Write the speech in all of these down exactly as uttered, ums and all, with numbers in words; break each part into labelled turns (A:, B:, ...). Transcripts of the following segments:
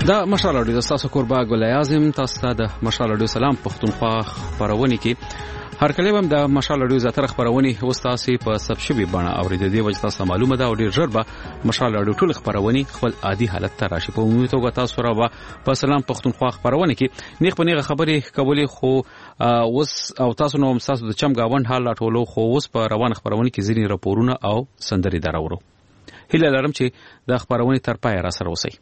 A: دا مشال اډیو تاسو کوربا ګل اعظم تاسو د مشال اډیو سلام پښتونخوا خبرونه کې هر کله هم د مشال اډیو زیاتره خبرونه وستاسي په سبشبي بڼه اورید دی وجه تاسو معلومه ده او ډیر ژر به مشال اډیو ټول خبرونه خپل عادي حالت ته راشي په عمومي توګه تاسو را په سلام پښتونخوا خبرونه کې نیغ په نیغه خبري کولې خو اوس او تاسو نو تاسو د چم گاوند حال ټولو خو اوس په روان خبرونه کې ځینی راپورونه او سندري دراورو هله لرم چې د خبرونه تر پای را سره وسی.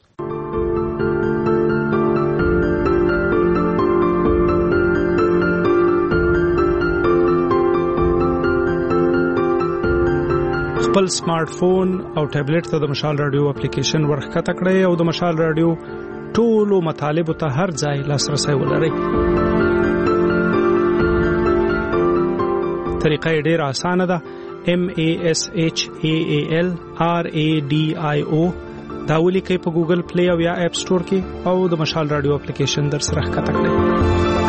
B: خپل سمارټ فون او ټابلیټ ته د مشال رادیو اپلیکیشن ورخکته کړئ او د مشال رادیو ټولو مطالب ته هر ځای لاسرسي ولرئ. طریقه یې ډېره اسانه ده. M A S H A A L R A D I O دا ولیکئ په ګوګل پلی او یا اپ سٹور کې او د مشال رادیو اپلیکیشن در سره ښکته کړئ.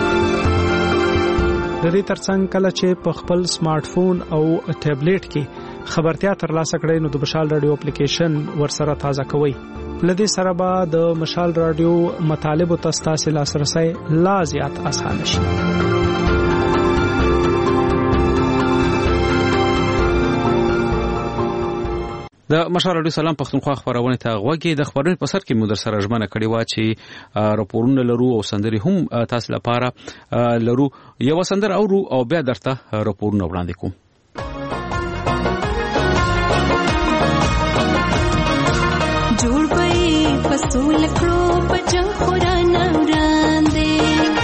B: د دې ترڅنګ کله چې په خپل سمارټ فون او ټابلیټ کې خبرتیا ترلاسه کړئ نو د مشال رادیو اپلیکیشن ورسره تازه کوئ. لدې سره به د مشال رادیو مطالب او تاسو لاسرسي لا زیات آسان شي. د مشال رادیو سلام پښتونخوا خبرونه ته غوږی د خبرونو په سر کې مو در سره ژمنه کړې و چې راپورونه لرو او سندري هم تاسو لپاره لرو. یو سندر او او بیا درته راپورونه وړاندې کوم.
C: جوړ پي پسول کړو پجن قران وړاندې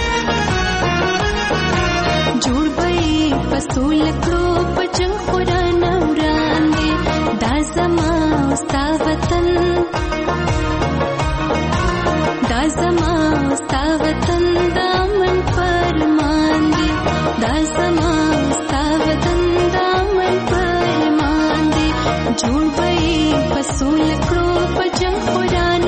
C: جوړ پي پسول کړو پجن قران وړاندې دا زما ستا وطن دا زما ستا وطن دامن فرمان دي دا زما ستا وطن دامن فرمان دي جوړ پي پسول کړو پجن قران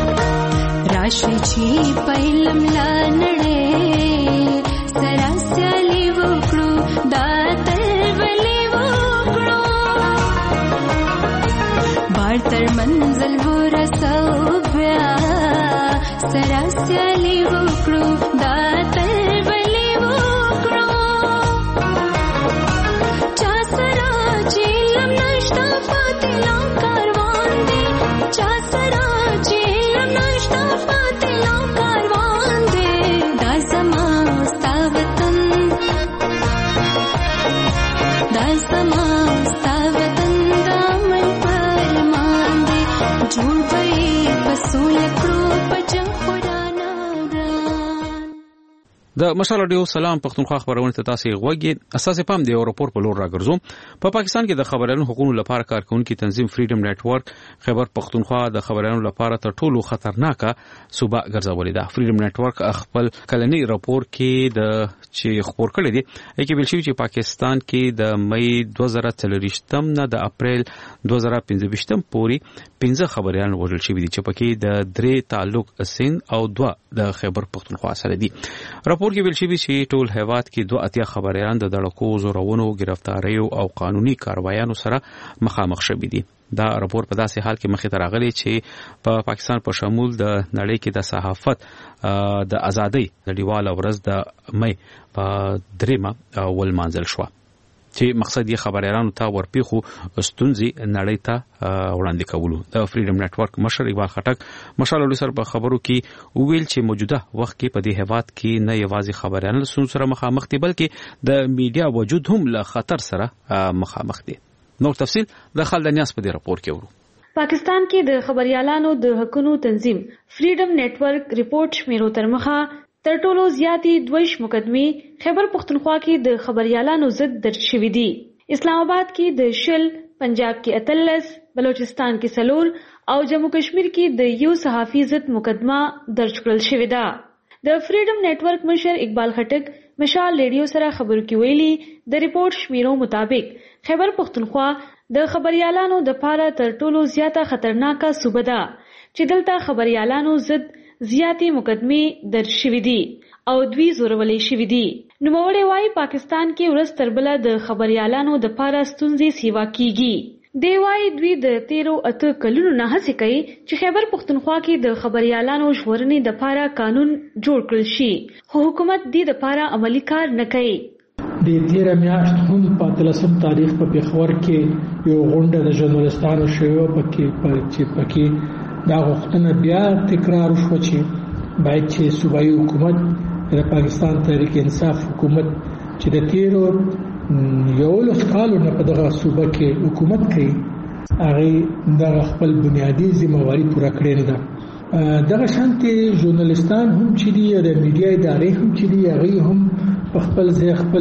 C: راشي چې پهلم لا نړۍ سراسر لړ تر منزل ورسو بیا سره سیالي وکړو دا تل بلې وکړو چا سره چې لم نشته پاتې لا کاروان دی چا سره چې لم نشته پاتې لا کاروان دی دا زما ستا وطن دا زما ستا وطن دا من پرمان دی جوړ به یې په سوله کړو په جنګ خورانه ګران.
A: د مشال رادیو سلام پښتونخوا خبرونه ته تاسو غوږی اساس پام دی اورپور په لور راګرځو. په پاکستان کې د خبرونو حقوقو لپاره کارکونکو تنظیم فریډم نتورک خبر پښتونخوا د خبرونو لپاره تر ټولو خطرناکه صوبه ګرځولې ده. فریډم نتورک خپل کلنی راپور کې د چې خبر کړی دی چې ویل شوی چې پاکستان کې د مې دوه زره څلورویشتم نه د اپریل دوه زره پنځه پورې پنځه خبريان وژل شوی دي چې پکې د درې تعلق سند او دوه د خیبر پښتونخوا سره دي. راپور کې ویل شوی چې ټول هیواد کې دوه اتیا خبريان د دړکو زورونو گرفتاریو او قانوني کاروایانو سره مخامخ شوي دي. دا راپور په داسې حال کې مخې ته راغلی چې په پا پاکستان په شمول د نړۍ کې د صحافت د ازادۍ نړیواله ورځ د مې په دریمه ولمانځل شو چې مقصد یې خبريانو ته ورپیخو ستونزې نړۍ ته وړاندې کولو. د فریډم نتورک مشر اقبال خټک مشال له سر په خبرو کې ویل چې موجوده وخت کې په دې هیواد کې نه یوازې خبريان له سره مخامخ دي بلکې د میډیا وجود هم له خطر سره مخامخ دي. نور تفصیل د خالدنیاس په دې راپور کې ورو.
D: پاکستان کې د خبريالانو د حقوقو تنظیم فریډم نتورک ریپورت شمیرو تر مخه تر ټولو زیاتې دویش مقدمې خیبر پختونخوا کې د خبريالانو ضد درج شوې دي. اسلام آباد کې د شل، پنجاب کې اتلس، بلوچستان کې سلور او جموں کشمیر کې د یو صحافي ضد مقدمه درج کړل شوې ده. د فریډم نتورک مشر اقبال خټک مشال ریډیو سره خبرو کې ویلي د ریپورت شمیرو مطابق خیبر پختونخوا د خبريالانو د پاره تر ټولو زیاته خطرناکه صوبه ده چې دلته خبريالانو ضد زیاتې مقدمې درج شوې دي او دوی زورولې شوې دي. نوموړی وايي پاکستان کې ورځ تر بله د خبريالانو د پاره ستونزې سیوا کیږي. دی وايي دوی د تیرو اته کلونو نه هڅه کوي چې خیبر پختونخوا کې د خبريالانو ژغورنې د پاره قانون جوړ کړل شي خو حکومت دې د پاره عملی کار نه کوي.
E: د تیر میاشت هم په اتلسم تاریخ په پیښور کې یو غونډه د ژورنالستانو شوه پکې چې پکې دا غوښتنه بیا تکرار شو چې باید چې صوبایي حکومت د پاکستان تحریک انصاف حکومت چې د تیرو یو لس کالو نه په دغه صوبه کې حکومت کوي هغه د خپل بنیادی ذمہواری پوره کړې نه ده. دغه شانتي ژورنالستان هم چې دی د میډیا ادارې هم چې دی هغه هم په خپل ځای خپل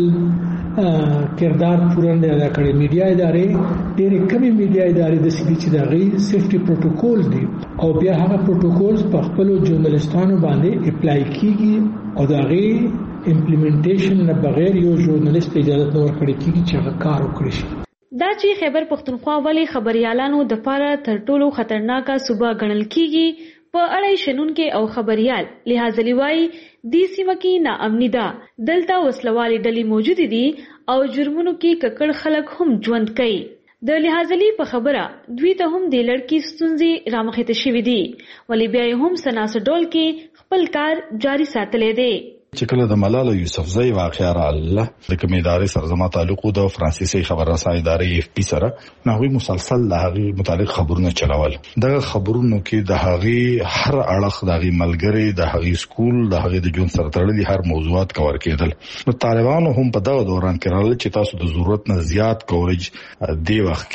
E: کردار پوره نه ادا کړي. میډیا ادارې ډېرې کمې میډیا ادارې د سړي چې دغه سیفټي پروتوکول دي او بیا هغه پروتوکولز په خپل ژورنالستانو باندې اپلای کیږي او دغه امپلیمنټیشن نه بغیر یو ژورنالیست اجازه نه ورکړي کیږي چې هغه کار وکړي شي.
D: دا چې خیبر پختونخوا ولې خبريالانو د پاره تر ټولو خطرناکه صوبه ګڼل کیږي په اړه شنونکو او خبريال لحاظ لوي د سیمه کې ناامني ده. دلته وسلوالې ډلې موجود دي او جرمونو کې ککړ خلک هم ژوند کوي. د لحاظلی په خبره دوی ته هم د لړکی ستونزې رامخته شوې دي ولی بیا هم سناسډول کې خپل کار جاری ساتلې دي.
F: چې کله د ملاله یوسفزۍ واقعه رااله د کومې ادارې سره زما تعلق د فرانسیسي خبررسانۍ ادارې اف پی سره نوې مسلسل د هغه متعلق خبرونه چلول. دغه خبرونو کې د هغه هر اړخ د هغه ملګری د هغه سکول د هغه د جون سره تړلي هر موضوعات کور کېدل. نو طالبانو هم په دغه دوران کې راغلي چې تاسو د ضرورت نه زیات کوریج دی وخت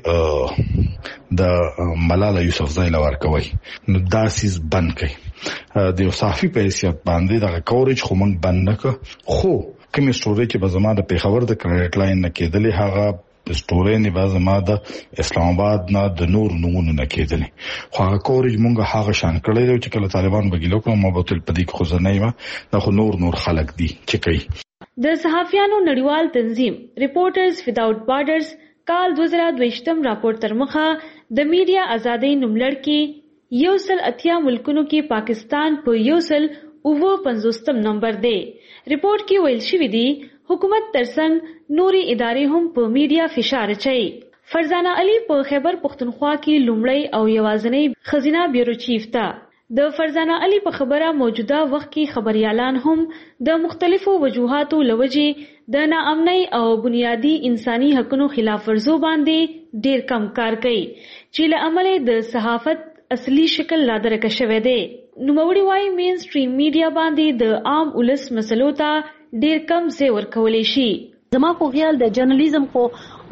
F: کې د ملاله یوسفزۍ لور کوي. نو دا سیس بند کړي د صحافي په حیثیت باندې د کوریج خو موږ بند نکړ خو کوم سټوري چې به زما د پیښور د کریډټ لاین نه کېدلې هغه سټوري نه به زما د اسلام آباد نه د نور نمونه نه کېدلې خو هغه کوریج موږ هغه شان کړی چې کله طالبان بګیلو کوم مبتل پدې خو زنه ما د خو نور نور خلک دي چې کوي.
D: د صحافیانو نړیوال تنظیم ریپورټرز ویداوټ بارډرز کال دوه زره دوه راپور تر مخه د میډیا ازادۍ نوملړ کې یو سل اتیا ملکونو کې پاکستان په یو سل اووه پنځوستم نمبر دی. ریپورت کې ویل شوی دی حکومت ترڅنګ نوري ادارې هم په میډیا فشار اچوي. فرزانه علي په خیبر پښتونخوا کې لومړی او یوازینی خزینه بیورو چیف ده. د فرزانه علي په خبره موجوده وخت کې خبريالان هم د مختلفو وجوهاتو لوجې د ناامنۍ او بنیادی انساني حقوقو خلاف ورزو باندې ډیر کم کار کوي چې له امله د صحافت اصلي شکل لا درک شوی دی. نوموړي وايي مین سټریم میډیا باندې د عام ولس مسلو ته ډیر کم ځای ورکول شي.
G: زما خو خیال د جرنالیزم خو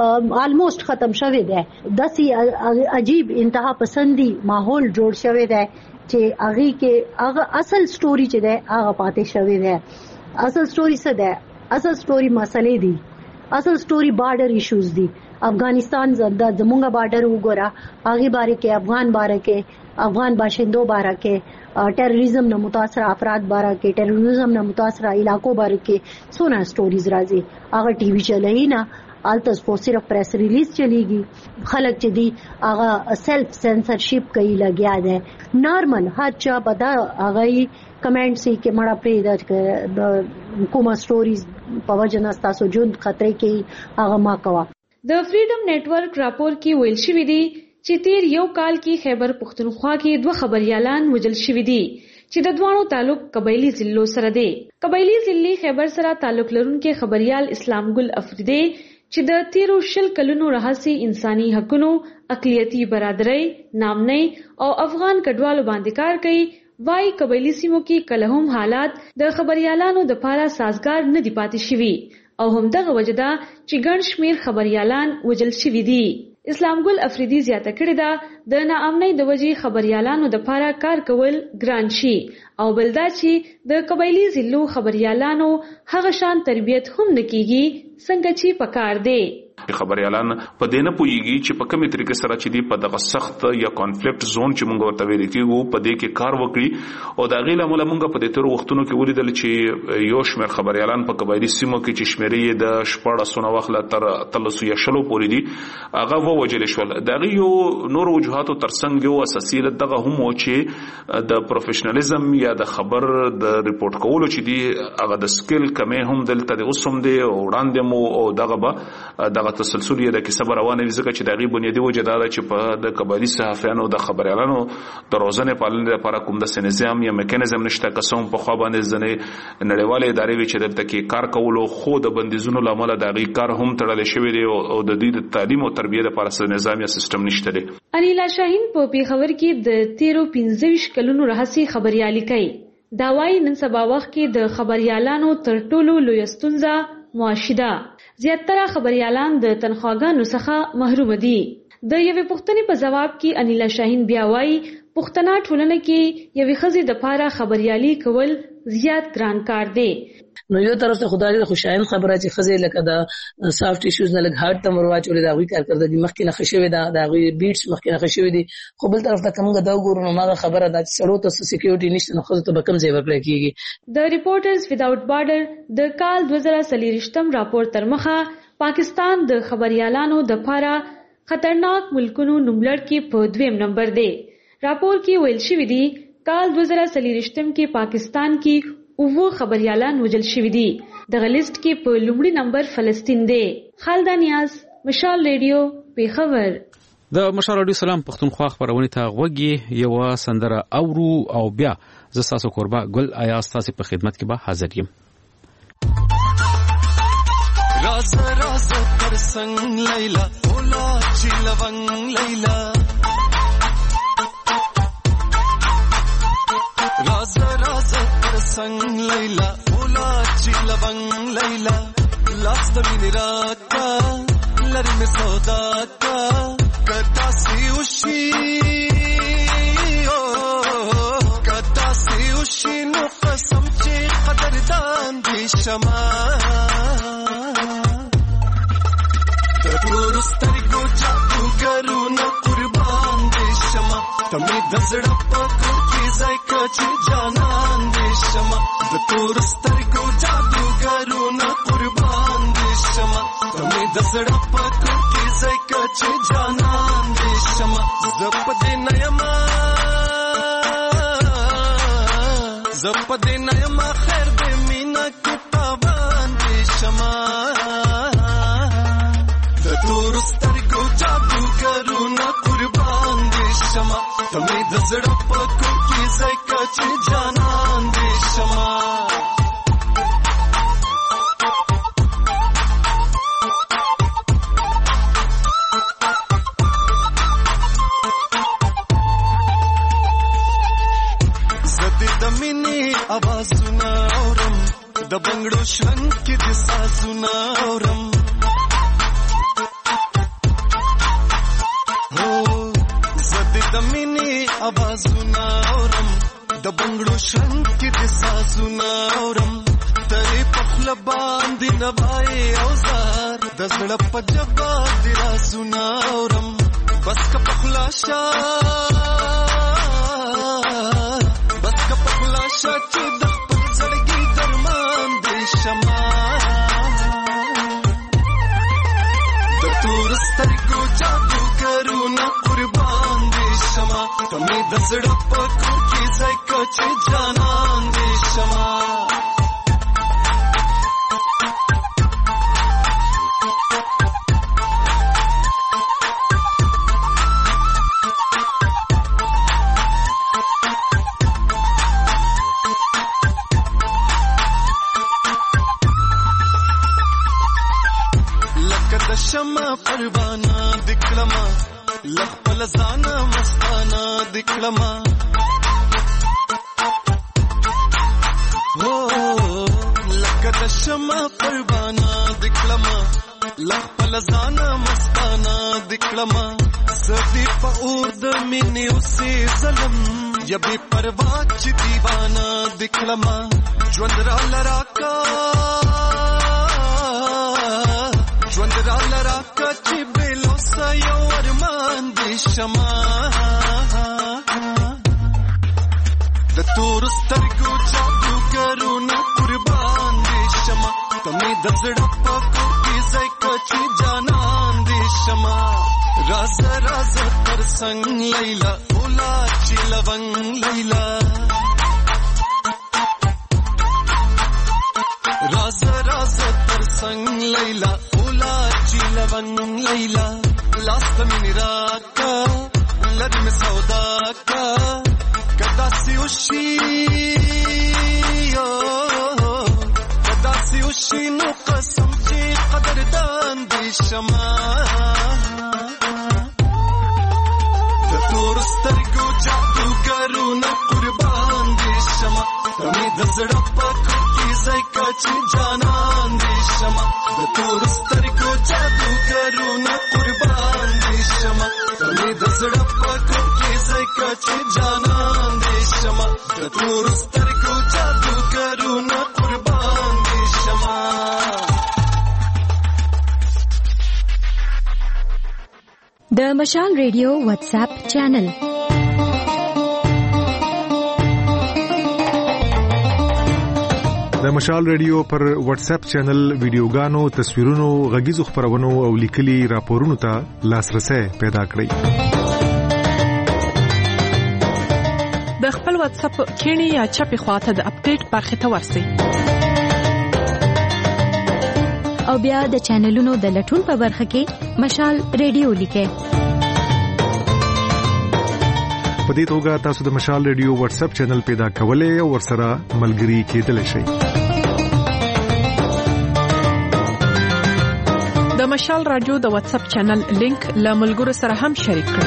G: آلموست ختم شوی دی. داسې عجیب انتها پسندي ماحول جوړ شوی دی چې هغه کې هغه اصل سټوري چې ده هغه پاتې شوی دی. اصل سټوري څه ده؟ اصل سټوري مسلې دي. اصل سټوري بارډر ایشوز دي. افغانستان زنده زمونږه بارډر وګوره، هغه باره کې افغان باره کې افغان باشندو باره کې ټیرریزم نه متاثر افراد باره کې ټیرریزم نه متاثر علاقو باره کې څونه سټوریز راځي. هغه ټي وی چلای نه آلته خو صرف پریس ریلیز چلیږي. خلک چې دی هغه سیلف سنسرشپ کوي لګیا ده. نارمل هر چا بدا هغه کمنټ سي کې مړه پرې د کومه سټوریز په وجه نه تاسو جون خطرې کې هغه ما کوا.
D: د فریډم نتورک راپور کې ویل شوی دی چې تیر یو کال کې خیبر پښتونخوا کې دوه خبريالان وژل شوی دي چې د دوانو تعلق قبایلی ضلعو سره دی. قبایلی ضلع خیبر سره تعلق لرونکي خبريال اسلام ګل افریدی چې د تیرو شل کلونو راهسي انساني حقوقو، اقلیتی برادرۍ، نامنۍ او افغان کډوالو باندې کار کوي، وايي قبایلی سیمو کې کله هم حالات د خبريالانو د پاره سازگار نه دی پاتې شوي او همدغه وجدا چې ګڼ شمیر خبريالان وژل شوي دي. اسلام ګل افریدی زیاته کړې ده د ناامنۍ د وجې خبريالانو د پاره کار کول ګران شي او بلدا چې د قبایلی ضلعو خبريالانو هغه شان تربیت هم نکېږي څنګه چې پکار دی.
H: خبريالان په دې نه پويږي چې په کومه طریقې سره چې دی په دغه سخت یا کانفلیکټ زون چې مونږ ورته ویل کېږو په دې کې کار وکړي او دا غیله مولا مونږ په دې تر وختونو کې ولیدل چې یو شمېر خبريالان په قبایلی سیمو کې چې شمېرې د شپږ سونه وخت تر تلسو یا شلو پورې دي هغه ووجل شول. دا یو نور وجوهاتو ترڅنګ یو اساسي دغه هم و چې د پروفیشنالیزم یا د خبر د ریپورت کولو چې دی هغه د سکل کمه هم دلته د اوسم دی او وړاندې مو او دغه به دغه تسلسل یې د کیسه روانه وي ځکه چې د غي بنیادی وجه دا چې په د قبایلی صحافیانو د خبريالانو د روزنې پالنې لپاره کوم د نظام یا میکانیزم نشته قسم په خوا باندې ځنې نړیواله ادارې وی چې دلته کې کار کولو خو د بندیزونو لامل د غي کار هم تړل شوی دی او د دوی د تعلیم او تربیه لپاره څه نظام یا سیستم نشته دی.
D: انیلا شاهین په پیښور کې د تیرو پنځه کلونو راهسي خبريالي کوي. دا وايي نن سبا وخت کې د خبريالانو تر ټولو لوی ستونزه معاشده. زیاتره خبريالان د تنخواګانو څخه محروم دي. د یوې پوښتنې په جواب کې انیلا شاهین بیا وايي پښتنه ټولنه کې یوې ښځې د پاره خبريالي کول زیات ګران کار دی.
I: نو یو طرف ته خدای د خوشاین خبره چې ښځې لکه د سافټ ایشوز نه لګ هارت تمر واچولې دا غوي کار کړل دي مخکې نه خښوي دا دا غوي بیټس مخکې نه خښوي دي خو بل طرف ته کومه دا وګورو ما خبره دا چې سړو ته سکیورټي نشته نو خو ته به کم ځای ورکړي کیږي.
D: د ریپورټرز وداوټ بارډر د کال دوه زره څلور راپور تر مخه پاکستان د خبريالانو د پاره خطرناک ملکونو نوملړ کې په دویم نمبر دی. راپور کې ویل شوی دی کال دوه زره څلور کې پاکستان کې اوو خبريالان وژل شوی دي. د لیست کې په لومړي نمبر فلسطین دی. خالد نیاز، مشال ریډیو، پیښور.
A: د مشال ریډیو سلام پښتونخوا خبرونه ته غوږی یو سندره اورو او بیا ز تاسو قربا ګل آیاز تاسو په خدمت کې به حاضر یم.
J: راز راز پر سنگ لیلا اولا چی لونگ لیلا راز راز پر سنگ لیلا اولا چی لونگ لیلا لاست مینی راکا لری میں سودا کا کتا سی اوشی کتا سی اوشی نو قسم چی قدردان دی شما تور سترګو جادو ګرونه قربان دې شمه تمې د زړه په کور کې ځای کچې جانان دې شمه د تور سترګو جادو ګرونه قربان دې شمه تمې د زړه په کور کې ځای کچې جانان دې شمه زپ دې نېما زپ دې نېما خیر دې مینا کې تاوان دې شمه تور سترګو جادوګرونه قربان دي شمه تمې د زړه په کور کې ځای کچې جانان دي شمه आवाज़ुना औरम द बंगड़ो शंख की दिसाज़ुना औरम हो ज़द दमिनी आवाज़ुना औरम द बंगड़ो शंख की दिसाज़ुना औरम तेरे पखला बांधी नभाए औजार दज़ड़ पजबा दिराज़ुना औरम बस का पखला شچ د خپل زړګي درمان دې شمه د تور سترګو جادوګرونه قربان دې شمه تمې د زړه په کور کې ځای کچې جانان دې شمه شمع پروانه دکړما لخپل ځان مستانه دکړما هو لکه د شمع پروانه دکړما لخپل ځان مستانه دکړما زدي په اور د مینې اوسې ظلم یبي پروا چې دیوانه دکړما ژوند را لراکا ژوند را لراکا چې بلو سایو ارمان دې شمه د تور سترګو جادوګرونه قربان دې شمه تمې د زړه په کور کې ځای کچې جانان دې شمه راز راز تر څنګ لیلا اولا چې لونګ لیلا راز راز تر څنګ لیلا اولا چې لونګ لیلا لاس مې راکا لږ مې سودا کا کدا سی وشي کدا سی وشي نو قسم چې قدردان دې شمه د تور سترګو جادوګرونه قربان دې شمه تمې د زړه په کور کې ځای کچې جانان دې شمه د تور سترګو جادوګرونه قربان دې شمه تمې د زړه په کور کې ځای کچې جانان دې شمه د تور سترګو جادوګرونه قربان دې شمه
K: د مشال ریډیو واتس اپ چینل
L: د مشال ریډیو پر واتس اپ چینل ویډیوګانو تصویرونو غږیزو خبرونو او لیکلي راپورونو ته لاسرسي پیدا کړئ
M: د خپل واتس اپ کینی یا چپی خواته د اپډیټ برخه ته ورسئ
K: او بیا د چینلونو د لټون په برخه کې مشال ریډیو لیکئ
L: په دې توګه تاسو د مشال ریډیو واتس اپ چینل پیدا کولای او ورسره ملګري کېدلی شئ
M: د مشال رادیو د واتس اپ چینل لینک له ملګرو سره هم شریک کړئ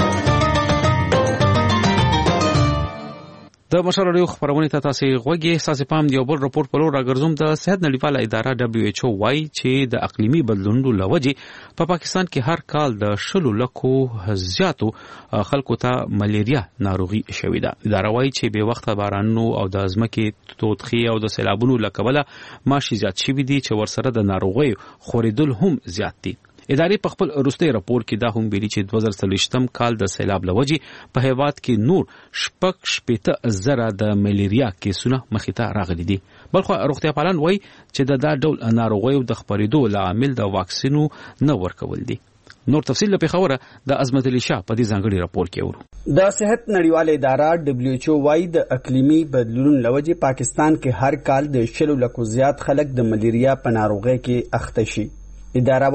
A: د مشال رادیو خبرونه ته تاسو غوږی اساس پام دی او بل راپور په لور راګرځوم د صحت نړیواله اداره دبليو ایچ او وايي چې د اقلیمي بدلونونو لوجې په پا پاکستان کې هر کال د شلو لکو زیاتو خلکو ته ملیریا ناروغي شوې ده. اداره وايي چې به وخت بارانونو او د ځمکې توتخي او د سیلابونو لکبله ماشي زیات شوي دي چې ورسره د ناروغي خورېدل هم زیات دي. ادارې په خپل وروستي راپور کې دا هم ویلي چې دوه زره څلوېښتم کال د سیلاب لوجې په هیواد کې نور شپږ شپېته زره د ملیریا کیسونه مخې ته راغلي دي. بلخو روغتیا پالان وایي چې د دا ډول ناروغیو د خپرېدو لامل د واکسینو نه ورکول دي. نور تفصیل په خبره د عظمت علي شاه په دې ځانګړي راپور کې ورو.
N: د صحت نړیواله اداره دبليو ایچ او وايي د اقلیمي بدلون لوجې پاکستان کې هر کال د شلو لکو زیات خلک د ملیریا په ناروغۍ کې اخته شي. اداره وايي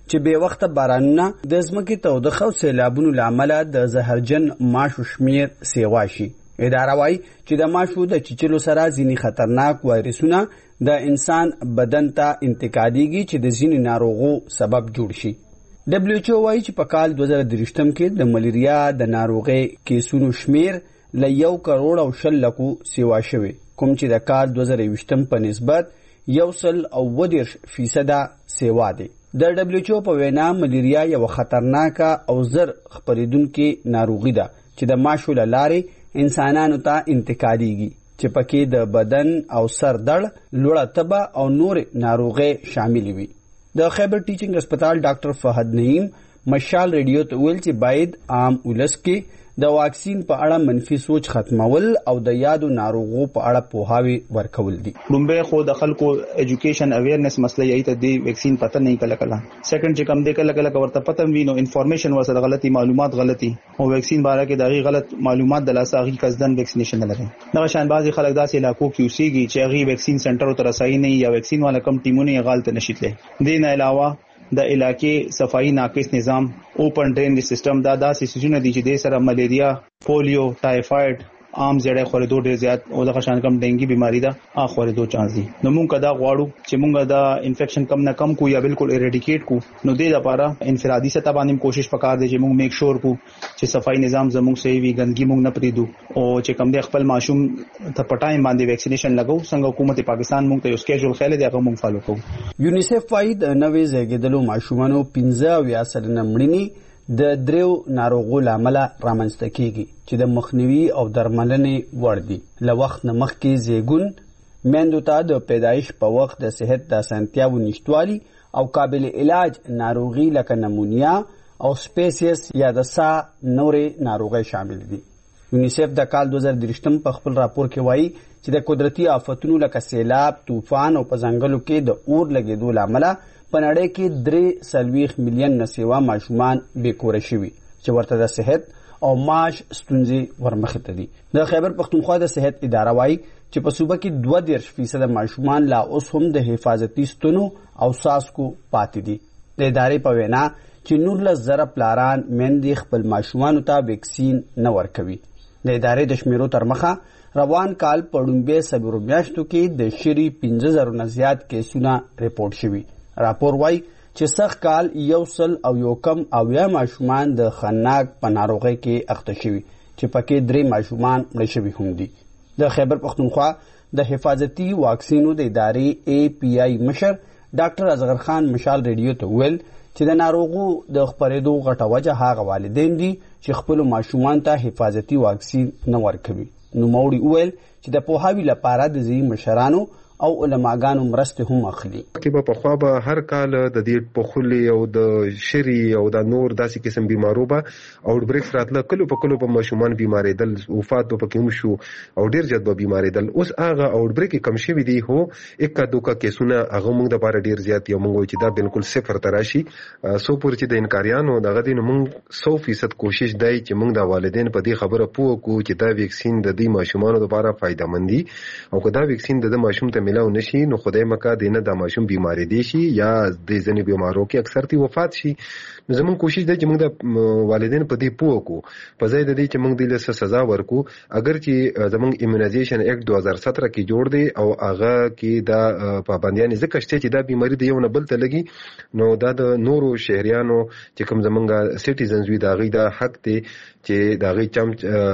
N: چې به وخت بارانونه د ځمکې تودوخه او سیلابونو لامل د زهرجن ماشو شمیر سیوا شي. اداره وايي چې د ماشو د چیچلو سره ځینې خطرناک وایرسونه د انسان بدن ته انتقالېږي چې د ځینې ناروغو سبب جوړ شي. دبليو ایچ او وايي چې په کال دوه زره درې کې د ملیریا د ناروغي کیسونو شمیر ل یو کروڑ او شل لکو سیوا شوی، کوم چې د کال دوه زره یوولس په نسبت یو سل او ودیرش فیصده سیوا دی. د دبليو ایچ او په وینا ملیریا یو خطرناکه او زر خپریدونکې ناروغي ده چې د ماشو له لارې انسانانو ته انتقالېږي، چې پکې د بدن او سر درد، لوړه تبه او نور ناروغي شامل وي. د خیبر ټیچینګ هسپتال ډاکټر فهد نعیم مشال ریډیو ته ویل چې باید عام ولس کې د واکسین په اړه منفي سوچ ختمول او د یادو ناروغو په اړه پوهاوی ورکول دي.
O: لومبه خو د خلکو ایجوکیشن اویرنس مسله یی ته دی ویکسین پته نه کله کله. سیکنډ چې کم دی کله کله ورته پته وینو انفارمیشن ورسره غلطي معلومات غلطي او ویکسین باره کې دغه غلط معلومات د لاساغي قصدن ویکسینیشن نه لري. دا شان بعضی خلک داسې علاقو کې اوسېږي چې هغه ویکسین سنټر ته رسایي نه یا ویکسین والا کم ټیمونه غلط نشیتله. دین علاوه د علاقې صفائی ناقص نظام، اوپن ډرین سیستم، دا داسې سيزونه دي چې د سره ملیریا، پولیو، ټایفاید، عام زړه خورېدو ډېر زیات او د خشان کم ډینګي بیماری ده ا خورېدو چانس دي. نو مونږ دا غواړو چې مونږ دا انفیکشن کم نه کم کو یا بالکل اریډیکیټ کو. نو دې لپاره انفرادي سطح باندې کوشش وکړ دي چې مونږ میک شور کو چې صفائی نظام زموږ صحیح وي، ګندګي مونږ نه پریدو او چې کم د خپل ماشوم ته پټایم باندې ویکسینیشن لګو. څنګه حکومت پاکستان مونږ ته یو سکیجول خېل دی هغه مونږ فالو کوو.
N: یونیسف وايي د نوې زیږیدلو ماشومانو پنځه اویا سلنه مړینې د دریو ناروغو لامل رامنځته کیږي چې د مخنیوي او درملنې وړ دي. له وخت نه مخکې زیږون میندو ته د پیدایش په وخت د صحت د اسانتیاوو نشټوالي او قابل علاج ناروغي لکه نمونیا او سپیسیس یا د سا نورې ناروغي شامل دي. یونیسف د کال دوه زره درې په خپل راپور کې وایي چې د قدرتي آفتونو لکه سیلاب، طوفان او په ځنګلو کې د اور لګېدو لامل په نړۍ کې درې سلويخ میلیون نسیوا ماشومان بیکوره شوي چې ورته د صحت او معاش ستونزې ورمخې ته دي. د خیبر پختونخوا د صحت اداره وايي چې په صوبه کې دوه دیرش فیصد ماشومان لا اوس هم د حفاظتي ستونو او ساسکو پاتې دي. د ادارې په وینا چې نورلس زره پلاران میندې خپل ماشومانو ته ویکسین نه ورکوي. د ادارې د شمیرو تر مخه روان کال په ډومبې څلورو میاشتو کې د شری پنځه زرو نه زیات کیسونه ریپورټ شوي. راپور وايي چې سخت کال یو سل او یو کم اویا ماشومان د خناق په ناروغۍ کې اخته شوي چې پکې درې ماشومان مړه شوي هم دي. د خیبر پختونخوا د حفاظتي واکسینو د ادارې ای پی آی مشر ډاکټر اصغر خان مشال ریډیو ته ویل چې د ناروغو د خپرېدو غټه وجه هغه والدین دي چې خپل ماشومان ته حفاظتي واکسین نه ورکوي. نو موري ویل چې د پوهاوي لپاره د ځینې مشرانو او علماګانو مرسته هم اخلي.
P: کې په خوا به هر کال د دې په خلې او د شری او د نور داسې قسم بیمارو به او بریکس راتله کلو په کلو په ماشومان بیماریدل، وفات په پکې هم شو او ډیر زیات به بیماریدل. اوس هغه او بریک کم شوی دی، هو اکا دوکا کیسونه هغه موږ د لپاره ډیر زیات یو موږ چې دا بالکل صفر تراشي سو پور چې د انکاریانو دغه دین موږ سو فیصد کوشش دی چې موږ د والدین په دې خبره پوه کو چې دا ویکسین د دې ماشومانو لپاره فائدہ مند دي او که دا ویکسین د ماشوم ته ملاو نشي نو خدای مکه دینه د ماشوم بیماری دي شي یا د ځینې بیمارو کې اکثر تی وفات شي. نو زموږ کوشش دی چې موږ د والدین په دې پوه کو په ځای د دې چې موږ د له سزا ورکو. اگر چې زموږ ایمونایزیشن ایکټ دوه هزار سطر کې جوړ دی او هغه کې دا پابندیان ځکه شته چې دا بیماری د یو نه بل ته لګي نو دا د نورو شهريانو چې کوم زمونږ سټیزنز وي دا غي دا حق دی چې دا غي چم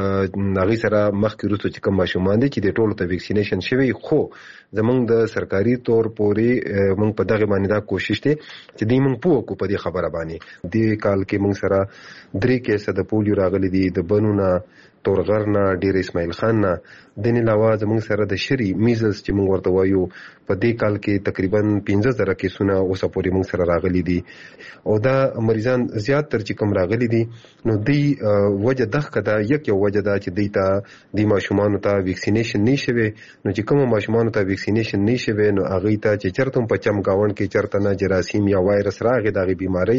P: ناغي سره مخکې روسو چې کوم ماشومان دي چې د ټولو ته ویکسینیشن شوی. خو زمونږ د سرکاري تور پورې مونږ په دغه باندې دا کوشش دی چې دې مونږ پوه کو په دې خبره باندې. دې کال کې مونږ سره درې کیسه د پولیو راغلي دي، د بنونه، تورغرنا، ډیر اسماعیل خان نه. د نه علاوه زموږ سره د شری میزلز چې موږ ورته وایو په دې کال کې تقریبا پنځه زره کیسونه اوس پورې موږ سره راغلي دي او دا مریضان زیات تر چې کوم راغلي دي نو دی وجه دغه کدا یک یو وجه دا چې دیتا د ماشومان ته ویکسینیشن نشوي. نو چې کوم ماشومان ته ویکسینیشن نشوي نو هغه ته چې چرته په چم گاوند کې چرته نه جراثیم یا وایرس راغی دغه بیماری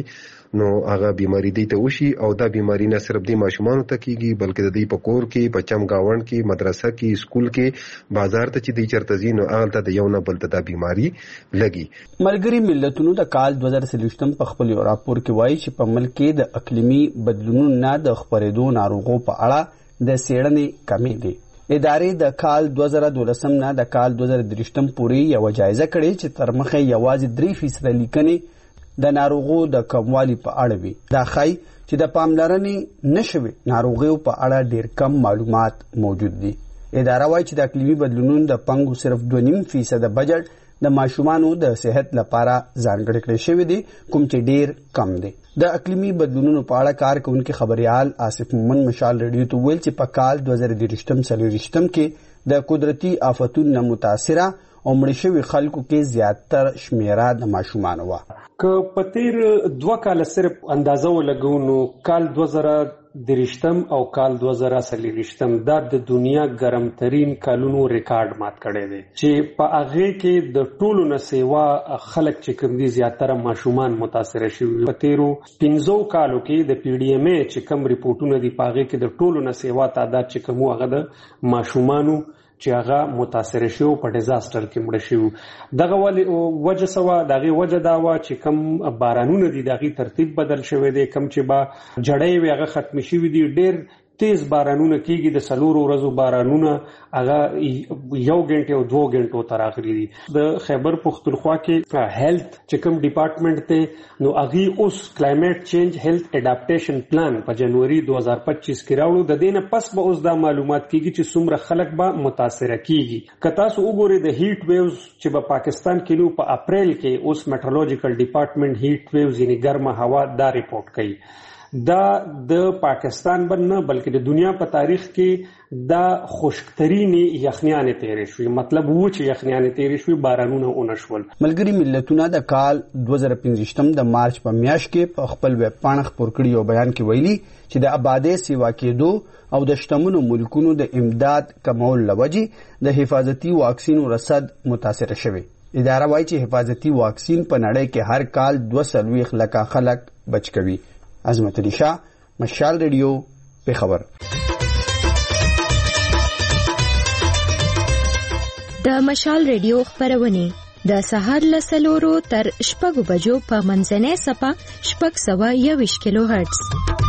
P: نو هغه بیماری دی ته وشي او دا بیماری نه صرف د ماشومان ته کیږي بلکې د دې په کور کې په چمګاوند کې مدرسه کې سکول کې بازار ته چې دی چرته زینو هغه ته یو نه بل ته دا بیماری لګي.
N: ملګری ملتونو د کال دوه زره څلوېښت په خپل راپور کې وایي چې په ملک کې د اقلیمي بدلونونو نه د خپرېدو ناروغو په اړه د څېړنې کمی دي. ادارې د کال دوه زره دولسم نه د کال دوه زره دریشتم پورې یو جایزه کړې چې تر مخه یوازې درې فیصد لیکنې د ناروغو د کموالي په اړه وي. دا ښایي چې د پاملرنې نشوي ناروغیو په اړه ډېر کم معلومات موجود دي. اداره وایي چې د اقلیمي بدلونونو د پنګو صرف دوه نیم فیصد بجټ د ماشومانو د صحت لپاره ځانګړی کړی شوی دی کوم چې ډیر کم دی. د اقلیمي بدلونونو په اړه کار کوونکي خبريال آصف مومن مشال ریډیو ته ویل چې په کال دوه زره دریشتم څلوېښتم کې د قدرتي آفتونو متاثره او مړ شوي خلکو کې زیاتر شمیره د ماشومانو و.
Q: که په تیر دوه کال صرف اندازه ولګو نو کال دوه زره دریشتم او کال دوه زره څلوېښتم دا د دنیا ګرمترین کالونو ریکارډ مات کړی دی چې په هغه کې د ټولو نه سیوا خلک چې کوم دي زیاتره ماشومان متاثر شوي. په تیرو پنځو کالو کې د پی ډی ایم ای چې کوم ریپورتونه دي په هغه کې د ټولو نه سیوا تعداد چې کوم هغه د ماشومانو چې هغه متاثر شو په ډیزاستر کې مړ شو. دغه وجه سوا دغه وجه دا و چې کم بارانونه دي دغه ترتیب بدل شوی دی کم چې با جړې وی هغه ختم شوی دی ډیر تیز بارانونه کیږي د سلور ورځو بارانونه هغه یو غنټه او دوه غنټو تر اخري دي. د خیبر پختونخوا کې هیلث چې کوم ډپارټمنټ ته نو هغه اوس کلایمټ چینج هیلث اډاپټیشن پلان په جنوري دوه هزار پچیس کې راوړو. د دینه پس به اوس دا معلومات کیږي چې څومره خلک به متاثر کیږي. که تاسو وګورئ د هیټ ویوز چې په پاکستان کې نو په اپریل کې اوس میټرولوژیکل ډپارټمنټ هیټ ویوز یعنی ګرمه هوا دا ریپورت کوي. دا د پاکستان بنه بلکې د دنیا په تاریخ کې دا خشکترین یخنیانې تیرې شوې مطلب و چې یخنیانې تیرې شوې بارانونه اونشول.
N: ملګری ملتونه د کال دوه زره پنځوستم د مارچ په میاشت کې په خپل ویب پاڼه خپور کړی یو بیان کې ویلي چې د آبادی سیوا کېدو او د شتمنو ملکونو د امداد کمول لوجې د حفاظتي واکسینو رصد متاثر شوی. اداره وایي چې حفاظتي واکسین په نړۍ کې هر کال دوه څلوېښت لکه خلک بچ کوي. عظمت علی شاه مشال ریډیو په خبر.
K: د مشال ریډیو خبرونه د سهار له سلورو تر شپږو بجو په منځنۍ صفه شپږ سوه یوویشت کیلو هرتز،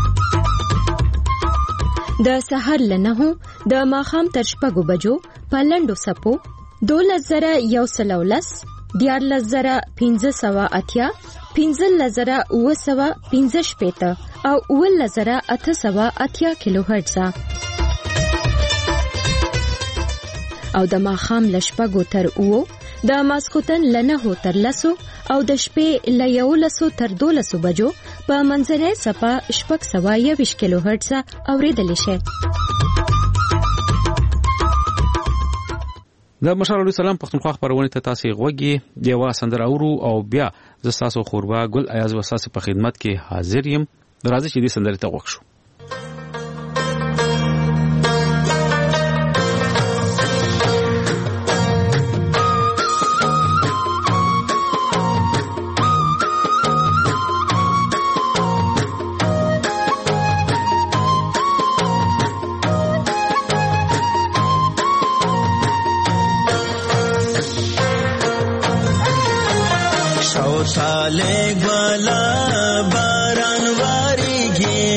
K: د سهار له نهو د ماښام تر شپږو بجو په لنډو صفو دولس زره یو سل او لس، دیارلس زره پنځه سوه اتیا، پنځلس زره اوه سوه پنځه شپېته او اوولس زره اته سوه اتیا کیلو هرتز او د ماښام له شپږو تر اوو، د ماسخوتن له نهو تر لسو او د شپې له یولسو تر دولسو بجو په منځنۍ صفه شپږ سوه یوویشت کیلو هرتز اورېدلی شئ.
A: د مشال رادیو سلام پښتونخوا خبرونه ته تاسو غوږی دیوا سندره اورو او بیا ز تاسو خوربا ګل ایاز وساسي په خدمت کې حاضر یم. راځي چې دې سندره ته وښو.
J: साले ग्वाला बारान वारीगे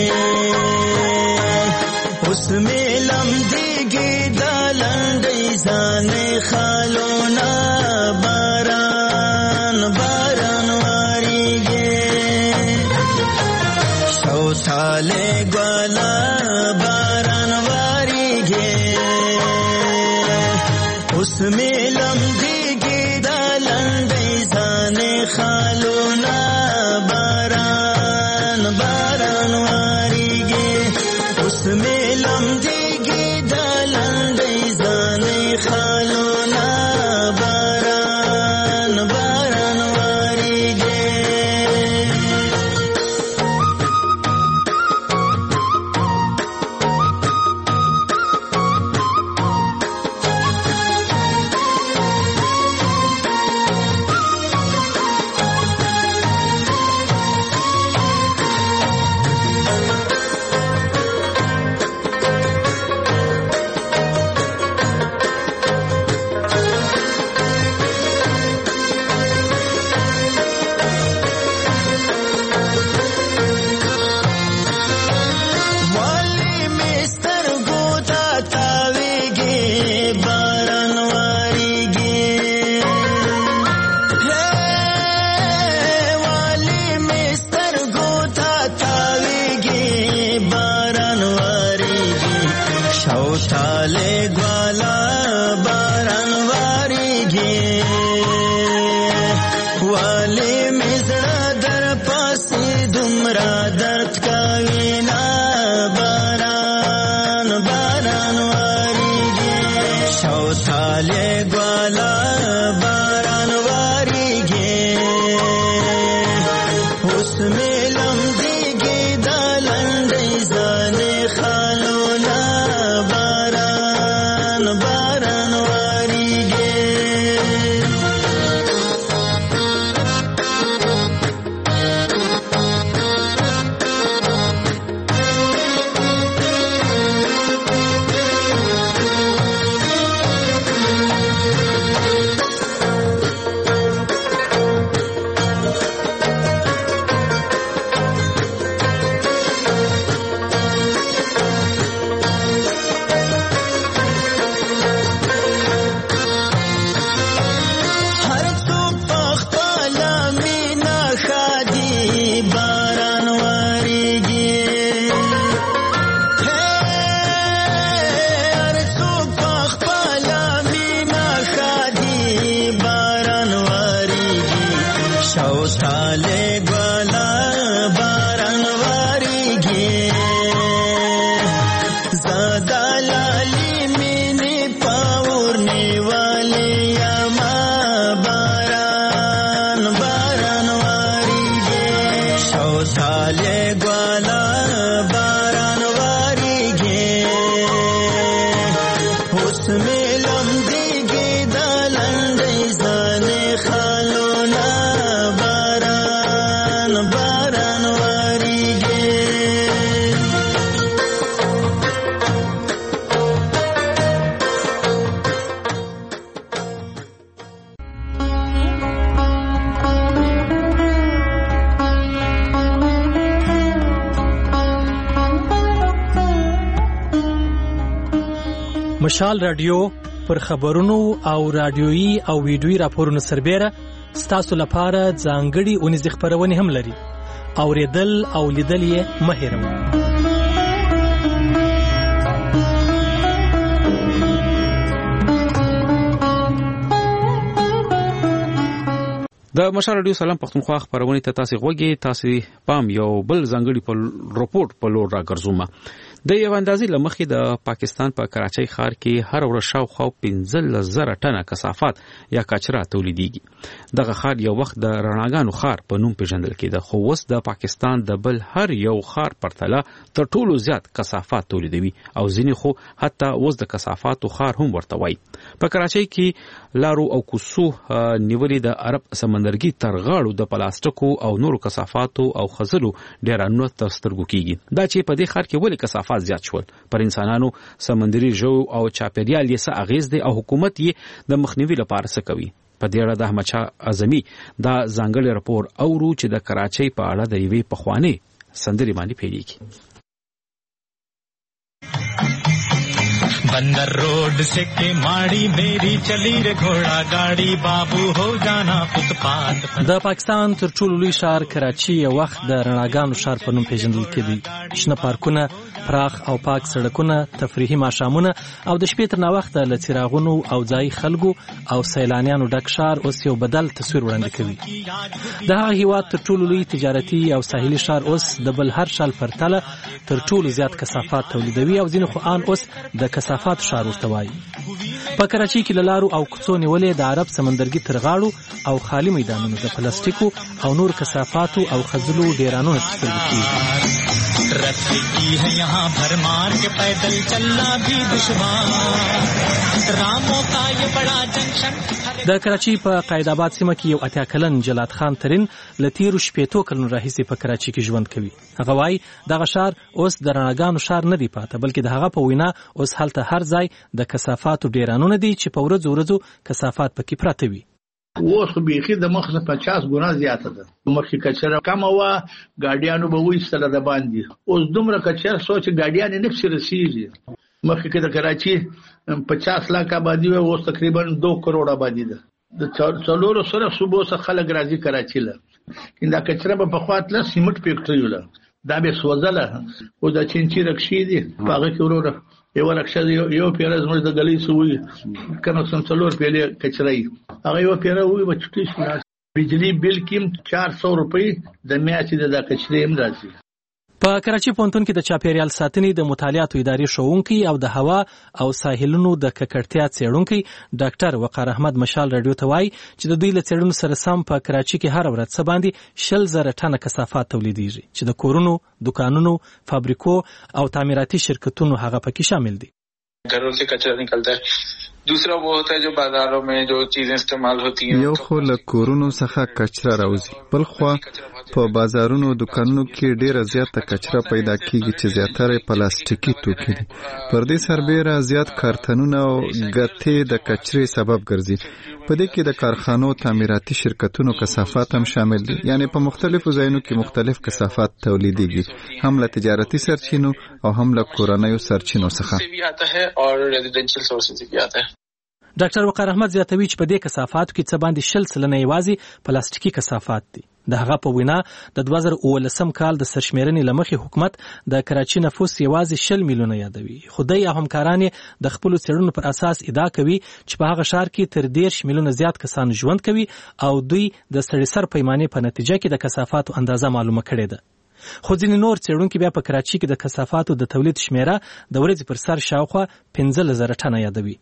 J: उसमें लम्दीगे दालंदई जाने खालोना बारान बारान वारीगे सौ साले ग्वाला बारान वारीगे उसमें लम्दीगे दालंदई जाने खालोना बारान बारान वारीगे उसमें लम्दीगे दालंदई जाने खालोना बारान बारान वारीगे شوتاله ګوالا باران واریږي والي مزړه در پاسې دومره درد کوي نا باران باران واریږي شوتاله ګوالا باران واریږي اوس ملم دیږي د لنډۍ ځانې خالونه باران باران واریږي هر څوک په خپله مینه ښادي باران واریږي هر څوک په خپله مینه ښادي باران واریږي شوتاله ګوالا باران واریږي زدا لالی مینې پاور نیولې یما باران باران واریږي شوتاله ګوالا باران واریږي اوس ملم دیږي د لنډۍ ځانې خالونه باران باران واریږي
R: مشال رادیو پر خبرونو او رادیويي او ویډیويي راپورونو سربېره ستاسو لپاره ځانګړي اونیز خبرونه هم لري اوریدل او لیدل یې مه هېروئ
A: د مشال رادیو سلام پښتونخوا خبرونه ته تاسو غوږی تاسو پام یو بل ځانګړي په رپورت په لور راګرځوم د یو اندازې لمخې د پاکستان په کراچۍ ښار کې هر ورځ شاوخوا پنځه زره ټنه کثافات یا کچره تولیدېږي دغه ښار یو وخت د رڼاګانو ښار په نوم پیژندل کېده خو اوس د پاکستان د بل هر یو ښار پرتله تر ټولو زیات کثافات تولیدوي او ځینې خو حتی اوس د کثافاتو ښار هم ورته وایي په کراچۍ کې لارو او کوڅو نیولې د عرب سمندرګي تر غاړو د پلاستیکو او نورو کثافاتو او خزلو ډیرانو تر سترګو کېږي دا چې په دې ښار کې ولې کثافات زیات شول پر انسانانو سمندري ژوو او چاپیریال یې څه اغیز دی او حکومت یې د مخنیوي لپاره څه کوي په دې اړه د احمد شاه اعظمي دا ځانګړی راپور اورو چې د کراچۍ په اړه د یوې پخوانۍ سندرې باندې پیلېږي
S: बंदर रोड से के माड़ी मेरी चली रे घोड़ा गाड़ी बाबू हो जाना फुटपाथ
R: د پاکستان تر ټولو لوی ښار کراچي یو وخت د رڼاګانو ښار په نوم پیژندل کېده شنه پارکونه پراخ او پاک سړکونه تفریحي ماښامونه او د شپې تر ناوخته له څراغونو او ځایي خلکو او سیلانیانو ډک ښار اوس یو بدل تصویر وړاندې کوي د هغه هیواد تر ټولو لوی تجارتي او ساحلي ښار اوس د بل هر ښار پرتله تر ټولو زیات کثافات تولیدوي او ځینې خو ان اوس د کثافات ښار ورته وایي په کراچۍ کې له لارو او کوڅو نیولې د عرب سمندرګي تر غاړو او خالي میدانونو د پلاستیکو او نور کثافاتو او خزلو ډیرانو سترګو کېږي
S: रस्सी है यहाँ भरमार के पैदल चलना भी दुश्वार रामों का ये बड़ा जंक्शन
R: د کراچۍ په قائد آباد سیمه کې یو اتیا کلن جلات خان ترين لتیرو شپېتو کلونو راهیسې په کراچۍ کې ژوند کوي هغه وايي دغه ښار اوس د رڼاګانو ښار نه دی پاته بلکې د هغه په وینا اوس هلته هر ځای د کثافاتو ډیرانونه دي چې په ورځو ورځو کثافات پکې پراته وي
T: اوس خو بیخي د مخ نه پچاس ګونه زیاته ده مخکې کچره کم وه ګاډیانو به وایستله د باندې اوس دومره کچره سوچ ګاډیانې نه پسې رسېږي مخکې کې د کراچي پچاس لاک آبادي وه اوس تقریبا دو کروڑ آبادي ده د څلورو سره صوبو څخه خلک راځي کراچي له دا کچره به پخوا تله سیمټ فیکټري وله دا به سوځله او د چینچي رکشې دي په هغه کې وروره یو رکشه یو پیره زموږ د غلې سوې کنه سم څلور پیلې کچرای هغه یو پیره وې بچټی شو بجلی بل کیم چار سو روپۍ د میاشتې د کچرې هم راځي.
R: په کراچي پونتون کې د چاپیریال ساتنې د مطالعاتو ادارې شوونکي او د هوا او ساحلونو د ککړتیا څېړونکي ډاکټر وقار احمد مشال رادیو ته وایي چې د دوی له څېړنو سره سم په کراچي کې هر ورځ څه باندې شل زره ټنه کثافات تولیدېږي چې د کورونو، دکانونو، فابریکو او تعمیراتي شرکتونو هغه پکې شامل دي.
U: घरों से कचरा निकलता है. दूसरा वो होता है जो बाजारों में जो चीजें इस्तेमाल होती हैं.
V: یو خو له کورونو څخه کچرا راوځي، بل خو په بازارونو دکانونو کې ډیره زیاته کچرا پیدا کیږي چې زیاتره پلاستیکي توکي دي. پر دې سربېره زیات کارتنونه او ګټې د کچرې سبب ګرځي. په دې کې د کارخانو، تعمیراتي شرکتونو کثافات هم شامل دي، یعنی په مختلفو ځایونو کې مختلف کثافات تولیدېږي، هم له تجارتي سرچینو او هم له کورنیو سرچینو څخه.
R: ډاکټر وقار احمد زیاتوي چې په دې کثافاتو کې څه باندې شل سلنه یوازې پلاستیکي کثافات دي. د هغه په وینا د دوه زره اوولسم کال د سرشمیرنې له مخې حکومت د کراچي نفوس یوازې شل میلیونه یادوي، خو دی او همکاران د خپلو څېړنو پر اساس ادعا کوي چې په هغه ښار کې تر دېرش میلیونه زیات کسان ژوند کوي او دوی د سړي سر پیمانې په نتیجه کې د کثافاتو اندازه معلومه کړې ده. خو ځینې نور څېړونکي بیا په کراچي کې د کثافاتو د تولید شمیره د ورځې پر سر شاوخوا پنځلس زره ټنه یادوي.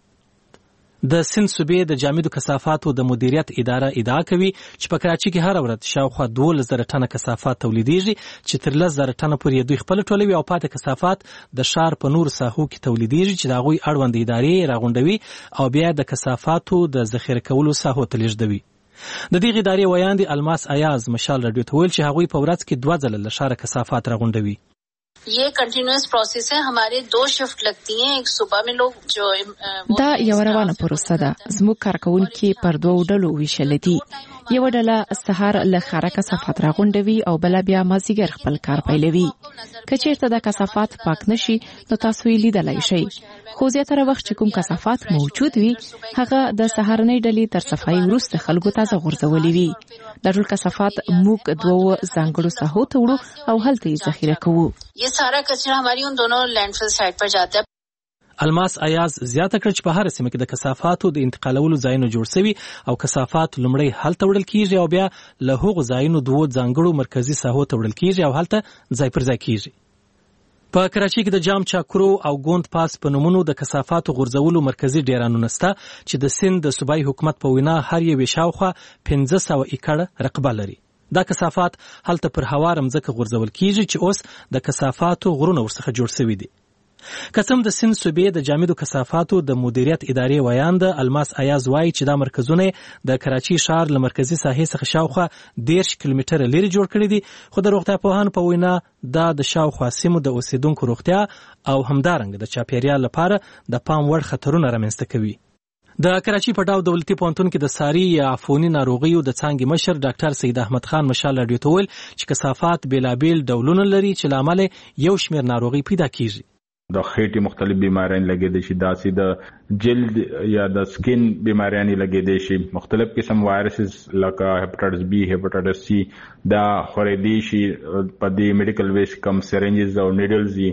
R: د سند صوبې د جامدو کثافاتو د مدیریت اداره ادعا کوي چې په کراچي کې هر ورځ شاوخوا دولس زره ټنه کثافات تولیدېږي چې تر لس زره ټنه پورې دوی خپل ټولوي او پاتې کثافات د ښار په نورو ساحو کې تولیدېږي چې د هغوی اړوند ادارې راغونډوي او بیا د کثافاتو د ذخیره کولو ساحو ته لیږدوي. د دې ادارې ویاندې الماس ایاز مشال رادیو ته ویل چې هغوی په ورځ کې دوه ځله له ښاره کثافات راغونډوي.
W: ये कंटिन्यूअस प्रोसेस है. हमारे दो शिफ्ट लगती हैं. एक सुबह में लोग जो
X: دا یو روانه پروسه ده. زموږ کارکونکي پر دوه ډلو ویشل دي. یو ډله سهار له ښاره کثافات راغونډوي او بل بیا مازیګر خپل کار پیلوي. که چیرته د کثافات پاک نشي نو تاسو یې لیدلای شئ. خو زیاتره وخت چې کوم کثافات موجود وي هغه د سهارنۍ ډلې تر صفایي وروسته خلکو ته غورځولي وي. دا ټول کثافات موږ دوه ځانګړو ساحو ته وړو او هلته یې ذخیره کوو.
W: ये सारा कचरा हमारी उन दोनों लैंडफिल साइट पर जाता है.
R: الماس ایاز زیاته کړ چې په هر سیمه کې د کثافاتو د انتقالولو ځایونه جوړ شوي او کثافات لومړی هلته وړل کیږي او بیا له هغو ځایونو دوه ځانګړو مرکزي ساحو ته وړل کیږي او هلته ځای پر ځای کیږي. په کراچي کې د جام چاکرو او ګوند پاس په نومونو د کثافاتو غورځولو مرکزي ډیرانونه شته چې د سند د صوبایي حکومت په وینا هر یو شاوخوا پنځه سوه ایکړه رقبه لري. دا کثافات هلته پر هواره مځکه غورځول کیږي چې اوس د کثافاتو غرونه ورڅخه جوړ شوي دي. قسم د سند صوبې د جامدو کثافاتو د مدیریت ادارې ویاند الماس ایاز وایي چې دا مرکزونه د کراچي ښار له مرکزي ساحې څخه شاوخوا دېرش کیلومتره لرې جوړ کړي دي، خو د روغتیا پوهانو په وینا دا د شاوخوا سیمو د اوسیدونکو روغتیا او همدارنګه د چاپیریال لپاره د پام وړ خطرونه رامنځته کوي. د کراچي په ډاو دولتي پوهنتون کې د ساري یا عفوني ناروغیو د څانګې مشر ډاکټر سید احمد خان مشال رادیو ته ویل چې کثافات بېلابېل ډولونه لري چې له امله یو شمېر ناروغي پیدا کیږي.
Y: د خېټې مختلف بیماریان لګېدای شي، داسې د جلد یا د سکین بیماریان لګېدای شي، مختلف قسم وایرسز لکه هپاټایټس بی، هپاټایټس سی دا خورېدای شي په دې میډیکل ویسټ کم سرنجز او نیډلز دي.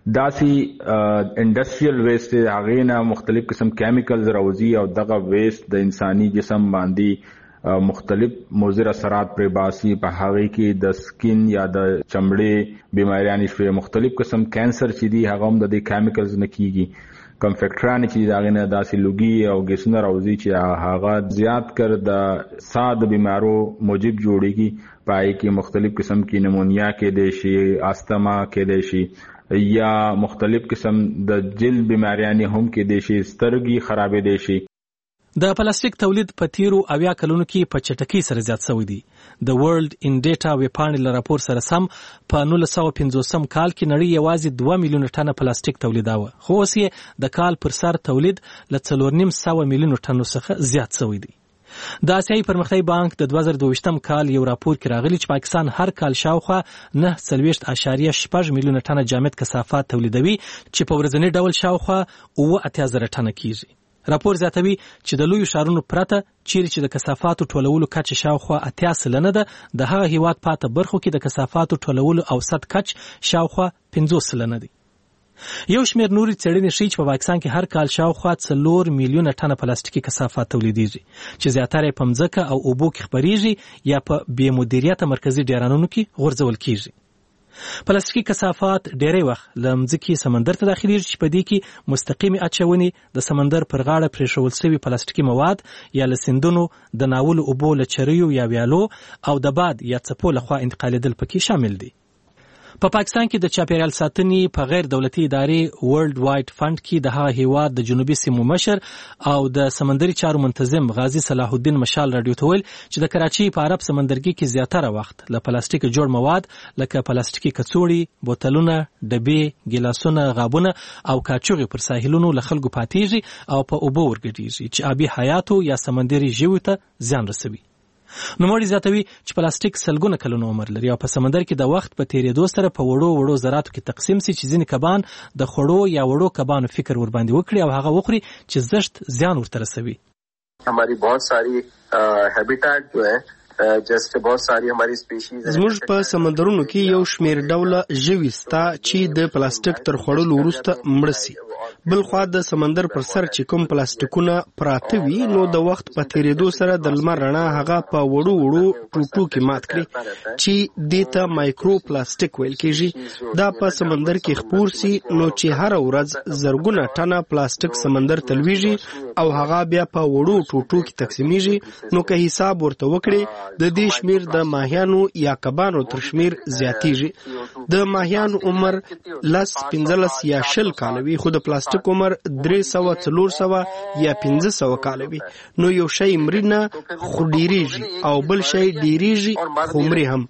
Y: داسې انډسټریل ویسټ هغې نه مختلف قسم کیمیکلز راوځي او دغه ویسټ د انساني جسم باندې مختلف مضر اثرات پر باسي. په هغې کې د سکین یا د چمړې بیماریانې شوې، مختلف قسم کینسر چې دي هغه هم د دې کیمیکلز نه کیږي. کم فیکټرانې چې د هغې نه داسې لوګي او ګیسونه راوځي چې هغه زیات کر د ساه د بیمارو موجب جوړېږي. په هغې کې مختلف قسم کې نمونیا کېدای شي، آستما کېدای شي یا مختلف قسم د جلد بیماریانې هم کېدای شي، سترګې خرابېدای شي.
R: د پلاستیک تولید په تیرو اویا کلونو کې په چټکۍ سره زیات شوی دی. د ورلد ان ډیټا ویبپاڼې له راپور سره سم په نولس سوه پنځوسم کال کې نړۍ یوازې دوه میلیونه ټنه پلاستیک تولیداوه، خو اوس یې د کال پر سر تولید له څلور نیم سوه میلیونو ټنو څخه زیات شوی دی. د آسیایي پرمختیایي بانک د دوه زره دوه کال یو راپور کې راغلی چې پاکستان هر کال شاوخوا نه څلوېښت اعشاریه شپږ میلیونه ټنه جامد کثافات تولیدوي چې په ورځني ډول شاوخوا اوه اتیا زره ټنه کیږي. راپور زیاتوي چې د لویو ښارونو پرته چیرې چې د کثافاتو ټولولو کچه شاوخوا اتیا سلنه ده، د هغه هیواد پاته برخو کې د کثافاتو ټولولو اوسط کچ شاوخوا پنځوس سلنه دی. یو شمېر نورې څېړنې ښیي چې په پاکستان کې هر کال شاوخوا څلور میلیونه ټنه پلاستیکي کثافات تولیدېږي چې زیاتره یې په مځکه او اوبو کې خپریږي یا په بې مدیریته مرکزي ډیرانونو کې غورځول کېږي. پلاستیکي کثافات ډېری وخت له مځکې سمندر ته داخلېږي چې په دې کې مستقیمې اچونې د سمندر پر غاړه پرېښول سوي پلاستیکي مواد یا له سیندونو د ناولو اوبو له چریو یا ویالو او د باد یا څپو لخوا انتقالېدل پکې شامل دي. په پاکستان کې د چاپیریال ساتنې په غیر دولتي ادارې ورلد وایډ فند کې د هغه هیواد د جنوبي سیمو مشر او د سمندري چارو منتظم غازی صلاح الدین مشال راډیو ته ویل چې د کراچۍ په عرب سمندرګي کې زیاتره وخت له پلاستیک جوړ مواد لکه پلاستیکي کڅوړې، بوتلونه، ډبې، ګیلاسونه، غابونه او کاچوغې پر ساحلونو له خلکو پاتېږي او په اوبو ورګډېږي چې آبي حیاتو یا سمندري ژویو ته زیان رسوي. نوموړي زیاتوي چې پلاستیک سلګونه کلونه عمر لري او په سمندر کې د وخت په تیریدو سره په وړو وړو ذراتو کې تقسیم سي چې ځینې کبان د خوړو یا وړو کبانو فکر ور باندې وکړي او هغه وخوري چې زشت زیان ورته رسوي.
B: हमारी बहुत सारी हैबिटेट जो है जस्ट बहुत सारी हमारी स्पीशीज
C: زموږ په سمندرونو کې یو شمېر ډوله ژوي ستا چې د پلاستیک تر خوړلو وروسته مړه سي. بل خوا د سمندر پر سر چې کوم پلاستیکونه پراته وي نو د وخت په تیریدو سره د لمر رڼا هغه په وړو وړو ټوټو کې مات کړي چې دې ته مایکرو پلاستیک ویل کېږي. دا په سمندر کې خپور سي نو چې هر ورځ زرګونه ټنه پلاستیک سمندر ته لویږي او هغه بیا په وړو ټوټو کې تقسیمیږي. نو که حساب ورته وکړي د دې شمیر د ماهیانو یا کبانو تر شمیر زیاتیږي. د ماهیانو عمر لس پنځلس یا شل کاله وي خو د پلاستیک عمر درې سوه څلور سوه یا پنځه سوه کاله وي. نو یو شی مري نه خو ډېرېږي او بل شی ډېرېږي خو مري هم.